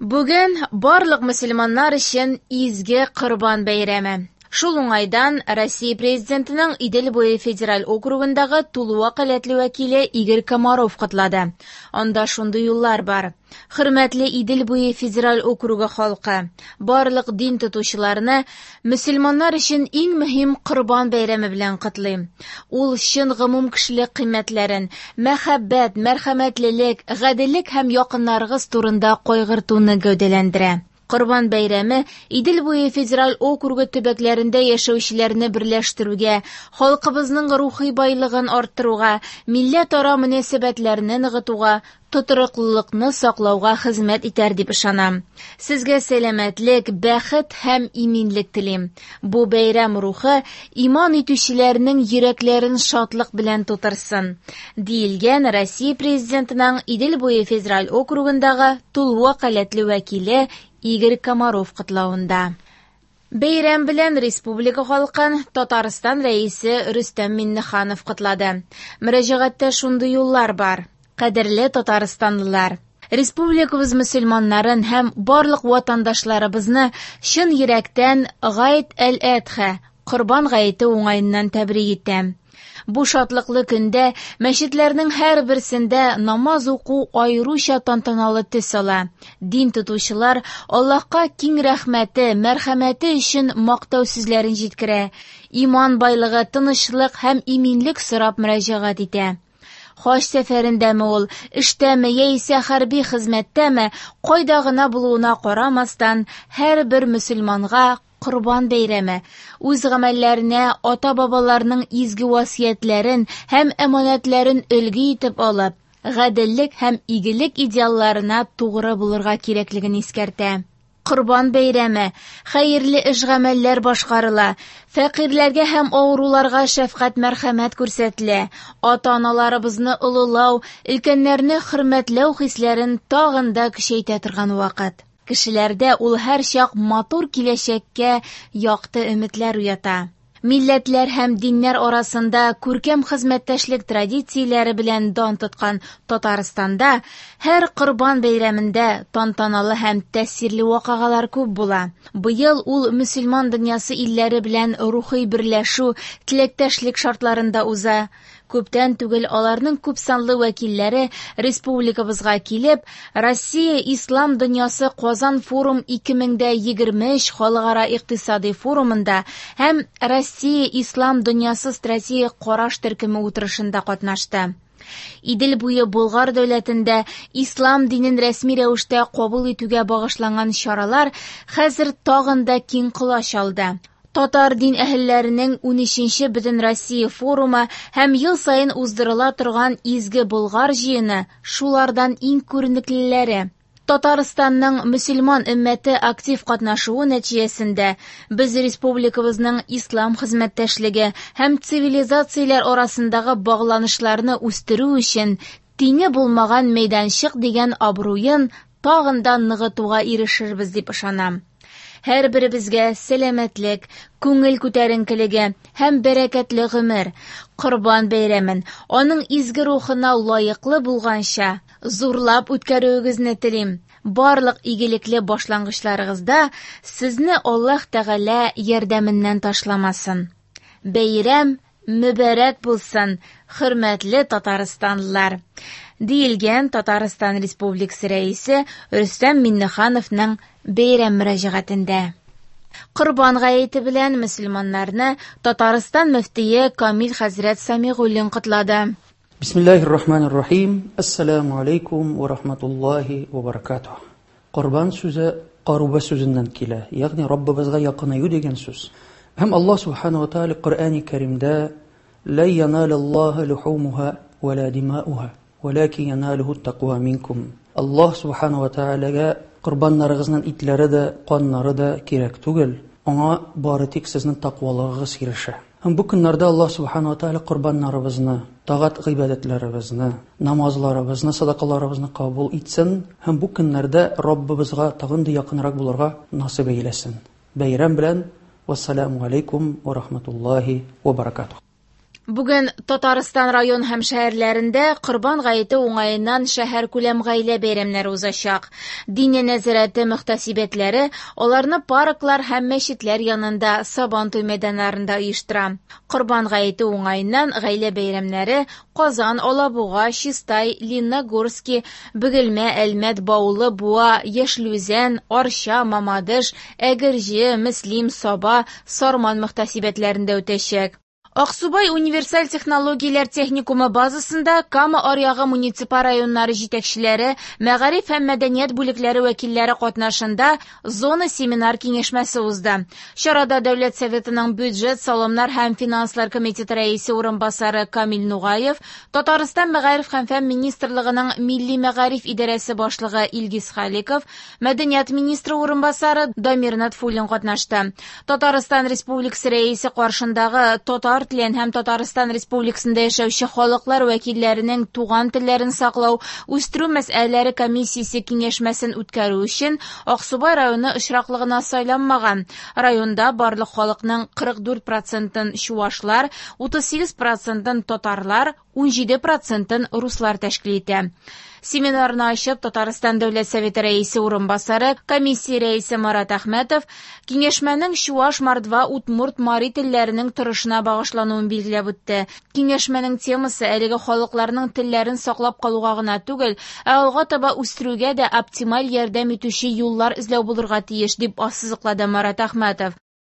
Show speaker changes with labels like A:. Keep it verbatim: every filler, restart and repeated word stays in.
A: Бүген барлык мөселманнар өчен изге Корбан бәйрәме. Шул уңайдан Россия президентының Идел буе федераль округындагы тулы вакалатлы вәкиле Игорь Комаров котлады. Анда шундый юллар бар. Хөрмәтле Идел буе федераль округы халкы, барлык дин тотучыларны мөселманнар өчен иң мөһим Корбан бәйрәме белән котлыйм. Ул чын гомум кешелек кыйммәтләрен, мәхәббәт, мәрхәмәтлелек, гаделлек һәм якыннарыгыз турында кайгыртуны гәүдәләндерә. Корбан бәйрәме Идел буе федераль округы төбәкләрендә яшәүчеләрне берләштерүгә, халкыбызның рухи байлыгын арттыруга, милләт-ара мөнәсәбәтләрне ныгытуга, тотрыклылыкны саклауга хезмәт итәр дип ышанам. Сезгә сәламәтлек, бәхет һәм иминлек телим. Бу бәйрәм рухы иман итүчеләрнең йөрәкләрен шатлык белән тутырсын, диелгән Россия президентының Идел буе федераль округындагы тулы вакалатлы вәкиле Игорь Комаров котлавында. Бәйрәм белән республика халкын Татарстан рәисе Рөстәм Миннеханов котлады. Мөрәҗәгатьтә шундый юллар бар. Кадерле Татарстанлылар, республикабыз мөселманнарын һәм барлык ватандашларыбызны чын йөрәктән Гайд әл-Адха, Корбан гаете уңаеннан тәбрик итәм. Бу шатлыклы көндә мәчетләрнең һәр берсендә намаз уку аеруча тантаналы төс ала. Дин тотучылар Аллаһка киң рәхмәте, мәрхәмәте өчен мактау сүзләрен җиткерә. Иман байлыгы, тынычлык һәм иминлек сорап мөрәҗәгать итә. Хаҗ сәфәрендәме ул, эштәме яисә хәрби хезмәттәме, кайда гына булуына карамастан, һәр бер мөселманга Корбан бәйрәме үз гамәлләренә ата-бабаларның изге васыятләрен һәм әманәтләрен өлге итеп алып, гаделлек һәм игелек идеалларына тугры булырга кирәклеген искәртә. Корбан бәйрәме хәерле эш-гамәлләр башкарыла, фәкыйрьләргә һәм авыруларга шәфкать мәрхәмәт күрсәтелә, ата-аналарыбызны олылау, өлкәннәрне хөрмәтләү хисләрен тагын да көчәйтә торган вакыт. Кешеләрдә ул һәр чак матур киләчәккә якты өметләр уята. Милләтләр һәм диннәр арасында күркәм хезмәттәшлек традицияләре белән дан тоткан Татарстанда һәр Корбан бәйрәмендә тантаналы һәм тәэсирле вакыйгалар күп була. Быел ул мөселман дөньясы илләре белән рухи берләшү, теләктәшлек шартларында уза. Күптән түгел аларның күпсанлы вәкилләре республикабызга килеп, Россия Ислам дөньясы Казан форум ике мең егерме өч халыкара икътисади форумында һәм Россия Ислам дөньясы стратегик караш төркеме утырышында катнашты. Идел буе Болгар дәүләтендә ислам динен рәсми рәвештә кабул итүгә багышланган чаралар хәзер тагын да киң колач алды. Татар дин әһелләренең унөченче Бөтен Россия форумы һәм ел сайын уздырыла торган изге Болгар җыены шулардан иң күренеклеләре. Татарстанның мөселман өммәте актив катнашуы нәтиҗәсендә без республикабызның ислам хезмәттәшлеге һәм цивилизацияләр арасындагы багланышларны үстерү өчен тиңе булмаган мәйданчык дигән абруен тагын да ныгытуга ирешербез дип ышанам. Һәр беребезгә сәламәтлек, күңел күтәренкелеге һәм бәрәкәтле гомер, Корбан бәйрәмен аның изге рухына лаеклы булганча зурлап үткәрүегезне телим. Барлык игелекле башлангычларыгызда сезне Аллаһ Тәгалә ярдәменнән ташламасын. Бәйрәм мөбарәк булсын, хөрмәтле Татарстанлылар, диелгән Татарстан Республикасы рәисе Рөстәм Миннехановның бәйрәм мөрәҗәгатендә. Корбан гаете белән мөселманнарны Татарстан мөфтие Камил хәзрәт Самигуллин котлады.
B: Бисмиллаһир-рахманир-рахим. Ассаламу алейкум ва рахматуллаһи ва баракатуһ. Корбан сүзе каруба сүзеннән килә, ягъни Раббыбызга якынаю дигән сүз. Һәм Аллаһ субханаһу ва тааля Коръәни Кәримдә ла яналаллаһу лухумуха ва ла димаኡха, валакин яналуху тақва минкум. Аллаһ субханаһу ва тааляга Корбаннарыгызның итләре дә, каннары да кирәк түгел. Аңа бары тик сезнең тақвалыгыгыз ирешә. Һәм бу көннәрдә Аллаһ субханаһу ва тааля корбаннарыбызны, тагат гыйбадәтләребезне, намазларыбызны, садакаларыбызны кабул итсен, һәм бу көннәрдә Раббыбызга тагын да якынрак булырга насыйп әйләсен. Бәйрәм белән, вассаламу алейкум ва рахматуллаһи ва баракатуһ.
A: Бүген Татарстан район һәм шәһәрләрендә Корбан гаете уңаеннан шәһәр күләм гаилә бәйрәмнәре узачак. Дине нәзарәте мөхтәсибәтләре аларны парклар һәм мәчетләр янында, Сабантуй мәйданнарында оештыра. Корбан гаете уңаеннан гаилә бәйрәмнәре Казан, Алабуга, Чистай, Лениногорский, Бөгелмә, Әлмәт, Баулы, Буа, Яшьлүзән, Арча, Мамадыш, Әгерҗе, Мөслим, Саба, Сарман мөхтәсибәтләрендә үтәчәк. Аксубай универсаль технологияләр техникумы базасында Кама аръягы муниципаль районнары җитәкчеләре, мәгариф һәм мәдәният бүлекләре вәкилләре катнашында зона семинар киңәшмәсе узды. Чарада Дәүләт Советының бюджет, салымнар һәм финанслар комитеты рәисе урынбасары Камил Нугаев, Татарстан мәгариф һәм фән министрлыгының милли мәгариф идарәсе башлыгы Илгиз Халиков, мәдәният министры урынбасары Дамир Натфуллин катнашты. Татарстан Республикасы рәисе каршындагы татар телен һәм Татарстан Республикасында яшәүче халыклар вәкилләренең туган телләрен саклау, үстерү мәсьәләләре комиссиясе киңәшмәсен үткәрү өчен Аксубай районы очраклыгына сайланмаган. Районда барлык халыкның кырык дүрт процентын чуашлар, утыз сигез процентын татарлар, ун җиде процентын руслар тәшкил итә. Семинарны ачып Татарстан Дәүләт Советы рәисе урынбасары, комиссия рәисе Марат Әхмәтов киңәшмәнең чуаш, мордва, удмурт, мари телләренең торышына багышлануын билгеләп үтте. Киңәшмәнең темасы әлеге халыкларның телләрен саклап калуга гына түгел, ә алга таба үстерүгә дә оптималь ярдәм итүче юллар эзләү булырга тиеш, дип ассызыклады Марат Әхмәтов.